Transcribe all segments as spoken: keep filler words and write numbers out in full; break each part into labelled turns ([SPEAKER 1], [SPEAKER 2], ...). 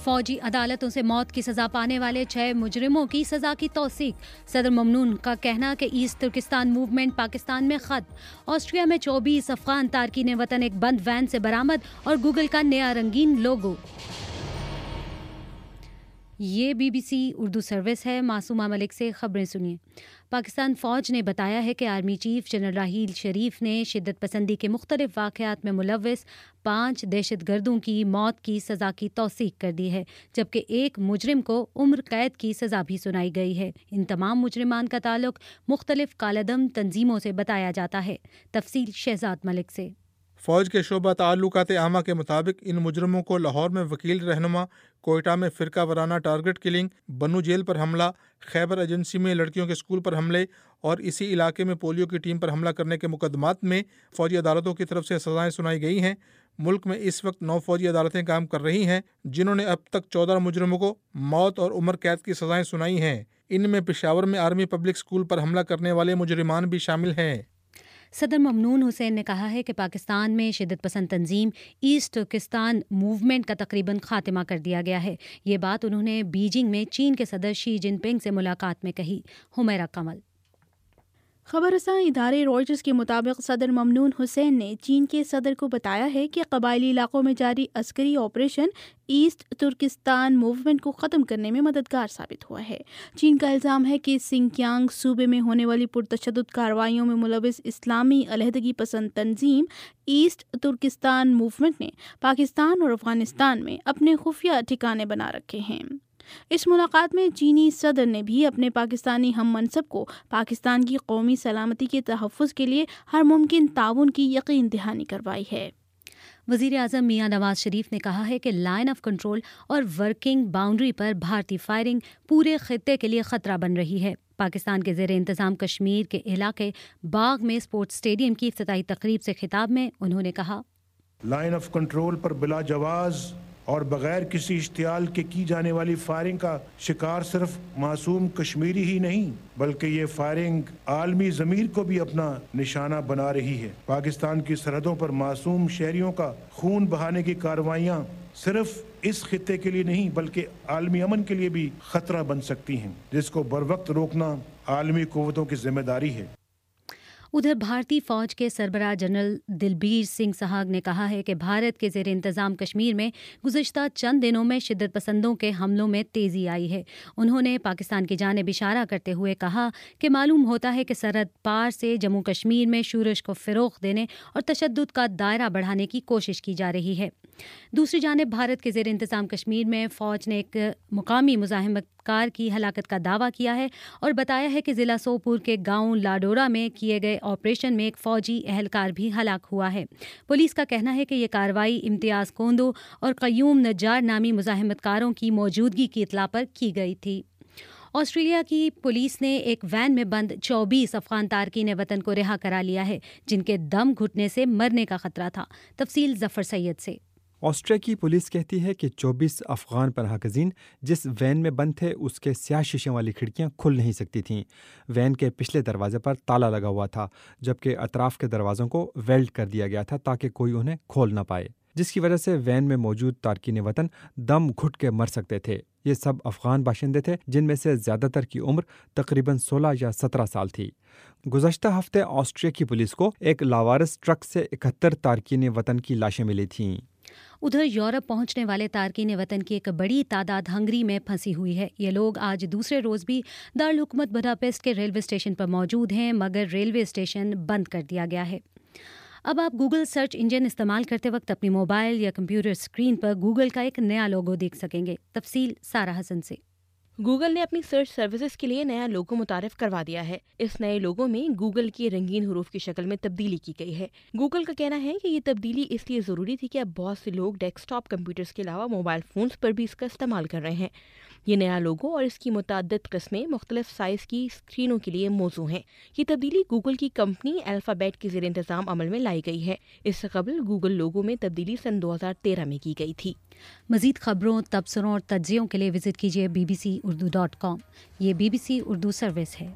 [SPEAKER 1] فوجی عدالتوں سے موت کی سزا پانے والے چھ مجرموں کی سزا کی توثیق. صدر ممنون کا کہنا کہ ایسٹ ترکستان موومنٹ پاکستان میں ختم. آسٹریا میں چوبیس افغان تارکین وطن ایک بند وین سے برآمد اور گوگل کا نیا رنگین لوگو. یہ B B C Urdu service ہے. معصومہ ملک سے خبریں سنیے. پاکستان فوج نے بتایا ہے کہ army chief general Raheel Sharif نے شدت پسندی کے مختلف واقعات میں ملوث پانچ دہشت گردوں کی موت کی سزا کی توثیق کر دی ہے، جبکہ ایک مجرم کو عمر قید کی سزا بھی سنائی گئی ہے. ان تمام مجرمان کا تعلق مختلف کالعدم تنظیموں سے بتایا جاتا ہے. تفصیل شہزاد ملک سے.
[SPEAKER 2] فوج کے شعبہ تعلقات عامہ کے مطابق ان مجرموں کو لاہور میں وکیل رہنما، کوئٹہ میں فرقہ وارانہ ٹارگٹ کلنگ، بنو جیل پر حملہ، خیبر ایجنسی میں لڑکیوں کے اسکول پر حملے اور اسی علاقے میں پولیو کی ٹیم پر حملہ کرنے کے مقدمات میں فوجی عدالتوں کی طرف سے سزائیں سنائی گئی ہیں. ملک میں اس وقت نو فوجی عدالتیں کام کر رہی ہیں جنہوں نے اب تک چودہ مجرموں کو موت اور عمر قید کی سزائیں سنائی ہیں. ان میں پشاور میں آرمی پبلک اسکول پر حملہ کرنے والے مجرمان بھی شامل ہیں.
[SPEAKER 1] صدر ممنون حسین نے کہا ہے کہ پاکستان میں شدت پسند تنظیم ایسٹ ترکستان موومنٹ کا تقریباً خاتمہ کر دیا گیا ہے. یہ بات انہوں نے بیجنگ میں چین کے صدر شی جن پنگ سے ملاقات میں کہی. حمیرہ کمل.
[SPEAKER 3] خبر رساں ادارے روئٹرز کے مطابق صدر ممنون حسین نے چین کے صدر کو بتایا ہے کہ قبائلی علاقوں میں جاری عسکری آپریشن ایسٹ ترکستان موومنٹ کو ختم کرنے میں مددگار ثابت ہوا ہے. چین کا الزام ہے کہ سنکیانگ صوبے میں ہونے والی پرتشدد کارروائیوں میں ملوث اسلامی علیحدگی پسند تنظیم ایسٹ ترکستان موومنٹ نے پاکستان اور افغانستان میں اپنے خفیہ ٹھکانے بنا رکھے ہیں. اس ملاقات میں چینی صدر نے بھی اپنے پاکستانی ہم منصب کو پاکستان کی قومی سلامتی کے تحفظ کے لیے ہر ممکن تعاون کی یقین دہانی کروائی ہے.
[SPEAKER 1] وزیر اعظم میاں نواز شریف نے کہا ہے کہ لائن آف کنٹرول اور ورکنگ باؤنڈری پر بھارتی فائرنگ پورے خطے کے لیے خطرہ بن رہی ہے. پاکستان کے زیر انتظام کشمیر کے علاقے باغ میں اسپورٹس اسٹیڈیم کی افتتاحی تقریب سے خطاب میں انہوں نے کہا،
[SPEAKER 4] لائن آف کنٹرول پر بلا جواز اور بغیر کسی اشتعال کے کی جانے والی فائرنگ کا شکار صرف معصوم کشمیری ہی نہیں بلکہ یہ فائرنگ عالمی ضمیر کو بھی اپنا نشانہ بنا رہی ہے. پاکستان کی سرحدوں پر معصوم شہریوں کا خون بہانے کی کارروائیاں صرف اس خطے کے لیے نہیں بلکہ عالمی امن کے لیے بھی خطرہ بن سکتی ہیں، جس کو بروقت روکنا عالمی قوتوں کی ذمہ داری ہے.
[SPEAKER 1] ادھر بھارتی فوج کے سربراہ جنرل دلبیر سنگھ سہاگ نے کہا ہے کہ بھارت کے زیر انتظام کشمیر میں گزشتہ چند دنوں میں شدت پسندوں کے حملوں میں تیزی آئی ہے. انہوں نے پاکستان کی جانب اشارہ کرتے ہوئے کہا کہ معلوم ہوتا ہے کہ سرحد پار سے جموں کشمیر میں شورش کو فروغ دینے اور تشدد کا دائرہ بڑھانے کی کوشش کی جا رہی ہے. دوسری جانب بھارت کے زیر انتظام کشمیر میں فوج نے ایک مقامی مزاحمت کار کی ہلاکت کا دعویٰ کیا ہے اور بتایا ہے کہ ضلع سوپور کے گاؤں لاڈورا میں کیے گئے آپریشن میں ایک فوجی اہلکار بھی ہلاک ہوا ہے. پولیس کا کہنا ہے کہ یہ کارروائی امتیاز کوندو اور قیوم نجار نامی مزاحمت کاروں کی موجودگی کی اطلاع پر کی گئی تھی. آسٹریلیا کی پولیس نے ایک وین میں بند چوبیس افغان تارکین وطن کو رہا کرا لیا ہے جن کے دم گھٹنے سے مرنے کا خطرہ تھا. تفصیل ظفر سید سے.
[SPEAKER 5] آسٹریا کی پولیس کہتی ہے کہ چوبیس افغان پناہ گزین جس وین میں بند تھے اس کے سیاہ شیشوں والی کھڑکیاں کھل نہیں سکتی تھیں. وین کے پچھلے دروازے پر تالا لگا ہوا تھا جبکہ اطراف کے دروازوں کو ویلڈ کر دیا گیا تھا تاکہ کوئی انہیں کھول نہ پائے، جس کی وجہ سے وین میں موجود تارکین وطن دم گھٹ کے مر سکتے تھے. یہ سب افغان باشندے تھے جن میں سے زیادہ تر کی عمر تقریباً سولہ یا سترہ سال تھی. گزشتہ ہفتے آسٹریا کی پولیس کو ایک لاوارث ٹرک سے اکہتر تارکین وطن کی لاشیں ملی تھیں.
[SPEAKER 1] ادھر یورپ پہنچنے والے تارکین وطن کی ایک بڑی تعداد ہنگری میں پھنسی ہوئی ہے. یہ لوگ آج دوسرے روز بھی دارالحکومت بداپیسٹ کے ریلوے اسٹیشن پر موجود ہیں مگر ریلوے اسٹیشن بند کر دیا گیا ہے. اب آپ گوگل سرچ انجن استعمال کرتے وقت اپنی موبائل یا کمپیوٹر اسکرین پر گوگل کا ایک نیا لوگو دیکھ سکیں گے. تفصیل سارہ حسن سے.
[SPEAKER 6] گوگل نے اپنی سرچ سروسز کے لیے نیا لوگو متعارف کروا دیا ہے. اس نئے لوگو میں گوگل کی رنگین حروف کی شکل میں تبدیلی کی گئی ہے. گوگل کا کہنا ہے کہ یہ تبدیلی اس لیے ضروری تھی کہ اب بہت سے لوگ ڈیسک ٹاپ کمپیوٹرز کے علاوہ موبائل فونز پر بھی اس کا استعمال کر رہے ہیں. یہ نیا لوگو اور اس کی متعدد قسمیں مختلف سائز کی اسکرینوں کے لیے موزوں ہیں. یہ تبدیلی گوگل کی کمپنی الفابیٹ کے زیر انتظام عمل میں لائی گئی ہے. اس سے قبل گوگل لوگو میں تبدیلی سن دو ہزار تیرہ میں کی گئی تھی.
[SPEAKER 1] مزید خبروں، تبصروں اور تجزیوں کے لیے وزٹ کیجیے B B C Urdu dot com. یہ B B C Urdu service ہے.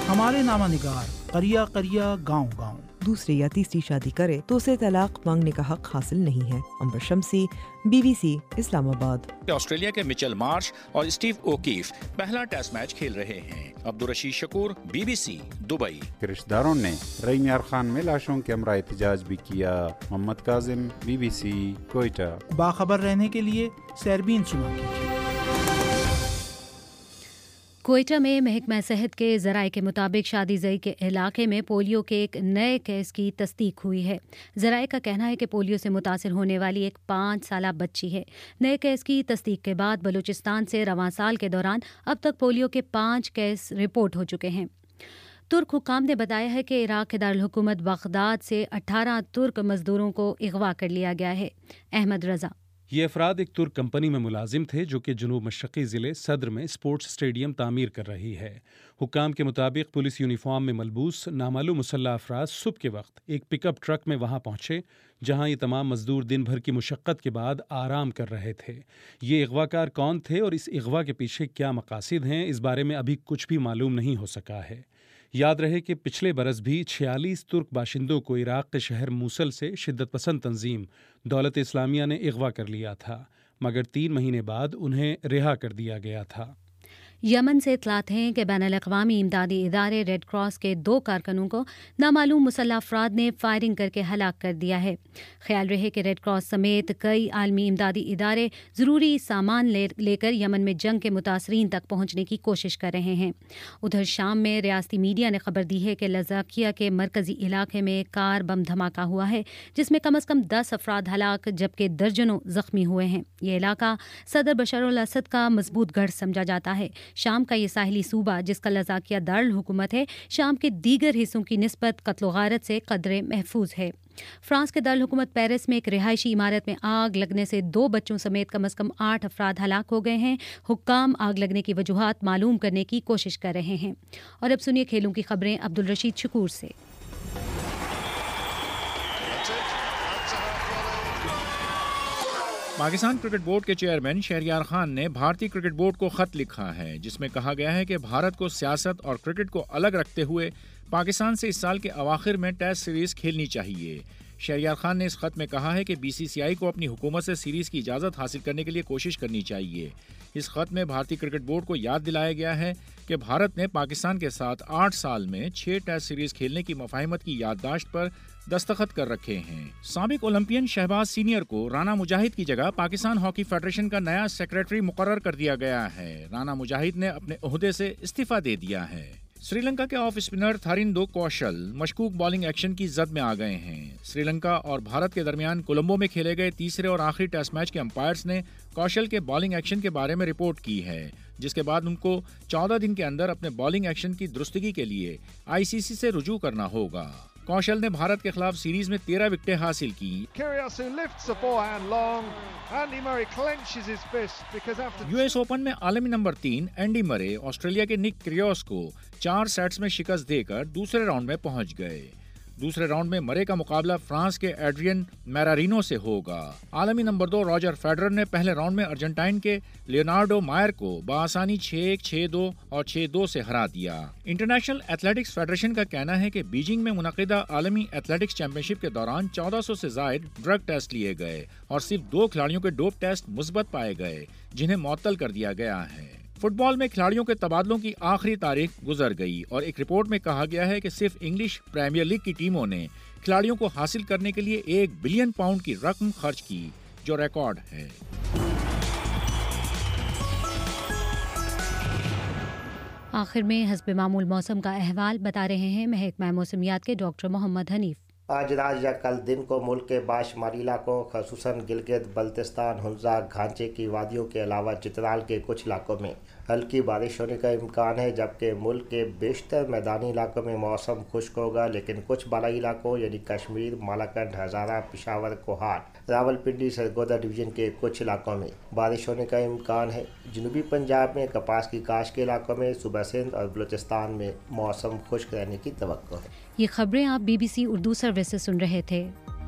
[SPEAKER 7] हमारे नामा निगार करिया करिया गांव गांव।
[SPEAKER 8] दूसरी या तीसरी शादी करे तो उसे तलाक मांगने का हक हासिल नहीं है। अंबर शम्सी, बीबीसी इस्लामाबाद।
[SPEAKER 9] ऑस्ट्रेलिया के मिचेल मार्श और स्टीव ओकीफ पहला टेस्ट मैच खेल रहे हैं। Abdul Rashid Shakoor, BBC Dubai.
[SPEAKER 10] रिश्तेदारों ने रईम यार खान में लाशों के हमरा एहतजाज भी किया। मोहम्मद काजिम, बीबीसी कोयटा।
[SPEAKER 7] बाखबर रहने के लिए सैरबीन सुना कीजिए।
[SPEAKER 1] कोयटा में महकमा सेहत के ज़राए के मुताबिक शादी जई के इलाके में पोलियो के एक नए केस की तस्दीक हुई है। ज़राए का कहना है कि पोलियो से मुतासिर होने वाली एक पाँच साला बच्ची है। नए केस की तस्दीक के बाद बलूचिस्तान से रवां साल के दौरान अब तक पोलियो के पाँच केस रिपोर्ट हो चुके हैं। तुर्क हुकाम ने बताया है कि इराक के दारुल हुकूमत बगदाद से अठारह तुर्क मजदूरों को अगवा कर लिया गया है। अहमद रजा।
[SPEAKER 11] ये अफराद एक तुर्क कंपनी में मुलाजिम थे जो कि जनूब मशरक़ी ज़िले सद्र में स्पोर्ट्स स्टेडियम तामीर कर रही है। हुक्काम के मुताबिक पुलिस यूनिफॉर्म में मलबूस नामालूम मुसल्लह अफराद सुबह के वक्त एक पिकअप ट्रक में वहां पहुंचे जहां ये तमाम मजदूर दिन भर की मुशक्क़त के बाद आराम कर रहे थे। ये अगवाकार कौन थे और इस अगवा के पीछे क्या मकासद हैं, इस बारे में अभी कुछ भी मालूम नहीं हो सका है। याद रहे कि पिछले बरस भी छियालीस तुर्क बाशिंदों को इराक के शहर मूसल से शिद्दत पसंद तंजीम दौलत इस्लामिया ने अगवा कर लिया था, मगर तीन महीने बाद उन्हें रिहा कर दिया गया था।
[SPEAKER 1] यमन से इतलात हैं कि बैनुल अक़वामी इमदादी इदारे रेड क्रॉस के दो कारकुनों को नामालूम मुसल्लह अफराद ने फायरिंग करके हलाक कर दिया है। ख्याल रहे कि रेड क्रॉस समेत कई आलमी इमदादी इदारे ज़रूरी सामान ले लेकर यमन में जंग के मुतासरीन तक पहुँचने की कोशिश कर रहे हैं। उधर शाम में रियासती मीडिया ने खबर दी है कि लज़ाकिया के मरकज़ी इलाके में कार बम धमाका हुआ है जिसमें कम अज़ कम दस अफराद हलाक जबकि दर्जनों ज़ख्मी हुए हैं। ये इलाका सदर बशर अल असद का मजबूत गढ़ समझा जाता है। शाम का ये साहिली सूबा जिसका लज़ाकिया दारुल हुकूमत है शाम के दीगर हिस्सों की निस्बत कत्ल गारत से कदरे महफूज है। फ्रांस के दारुल हुकूमत पेरिस में एक रिहायशी इमारत में आग लगने से दो बच्चों समेत कम अज़ कम आठ अफराद हलाक हो गए हैं। हुक्काम आग लगने की वजूहात मालूम करने की कोशिश कर रहे हैं। और अब सुनिए खेलों की खबरें अब्दुल रशीद शकूर से।
[SPEAKER 12] पाकिस्तान क्रिकेट बोर्ड के चेयरमैन शहरयार खान ने भारतीय क्रिकेट बोर्ड को खत लिखा है जिसमें कहा गया है कि भारत को सियासत और क्रिकेट को अलग रखते हुए पाकिस्तान से इस साल के अवाखिर में टेस्ट सीरीज खेलनी चाहिए। शहरयार खान ने इस खत में कहा है कि बीसीसीआई को अपनी हुकूमत से सीरीज की इजाज़त हासिल करने के लिए कोशिश करनी चाहिए। इस खत में भारतीय क्रिकेट बोर्ड को याद दिलाया गया है कि भारत ने पाकिस्तान के साथ आठ साल में छह टेस्ट सीरीज खेलने की मुफाहिमत की याददाश्त पर दस्तखत कर रखे हैं। साबिक ओलंपियन शहबाज सीनियर को राना मुजाहिद की जगह पाकिस्तान हॉकी फेडरेशन का नया सेक्रेटरी मुकर्रर कर दिया गया है। राना मुजाहिद ने अपने ओहदे से इस्तीफा दे दिया है। श्रीलंका के ऑफ स्पिनर थारिंदो कौशल मशकूक बॉलिंग एक्शन की जद में आ गए हैं। श्रीलंका और भारत के दरमियान कोलंबो में खेले गए तीसरे और आखिरी टेस्ट मैच के अंपायर्स ने कौशल के बॉलिंग एक्शन के बारे में रिपोर्ट की है जिसके बाद उनको चौदह दिन के अंदर अपने बॉलिंग एक्शन की दुरुस्तगी के लिए आईसीसी से रुजू करना होगा। कौशल ने भारत के खिलाफ सीरीज में तेरह विकेटें हासिल की। यूएस ओपन में आलमी नंबर तीन एंडी मरे ऑस्ट्रेलिया के निक क्रियोस को चार सेट्स में शिकस्त देकर दूसरे राउंड में पहुंच गए। दूसरे राउंड में मरे का मुकाबला फ्रांस के एड्रियन मैरारिनो से होगा। आलमी नंबर दो रॉजर फेडरर ने पहले राउंड में अर्जेंटाइन के लियोनार्डो मायर को बआसानी छह एक, छह दो और छह दो से हरा दिया। इंटरनेशनल एथलेटिक्स फेडरेशन का कहना है कि बीजिंग में मुनक़िदा आलमी एथलेटिक्स चैंपियनशिप के दौरान चौदह सौ से जायद ड्रग टेस्ट लिए गए और सिर्फ दो खिलाड़ियों के डोप टेस्ट मुस्बत पाए गए जिन्हें मुअत्तल कर दिया गया है। फुटबॉल में खिलाड़ियों के तबादलों की आखिरी तारीख गुजर गई और एक रिपोर्ट में कहा गया है कि सिर्फ इंग्लिश प्रीमियर लीग की टीमों ने खिलाड़ियों को हासिल करने के लिए एक बिलियन पाउंड की रकम खर्च की जो रिकॉर्ड है।
[SPEAKER 1] आखिर में हस्ब मामूल मौसम का अहवाल बता रहे हैं महकमा मौसमियात के डॉक्टर मोहम्मद हनीफ।
[SPEAKER 13] आज रात या कल दिन को मुल्क के बाशुमारी इलाकों खसूसन गिलगित बल्तिस्तान हुंजा घांचे की वादियों के अलावा चित्राल के कुछ इलाकों में हल्की बारिश होने का इम्कान है जबकि मुल्क के बेशतर मैदानी इलाकों में मौसम खुश्क होगा लेकिन कुछ बालाई इलाकों यानी कश्मीर मालाकंड हज़ारा पिशावर कोहाट रावलपिंडी सरगोदा डिवीज़न के कुछ इलाकों में बारिश होने का इम्कान है। जनूबी पंजाब में कपास की काश्त के इलाकों में सूबा सिंध और बलूचिस्तान में मौसम खुश्क रहने की तवक्को है।
[SPEAKER 1] ये खबरें आप बीबीसी उर्दू सर्विस से सुन रहे थे।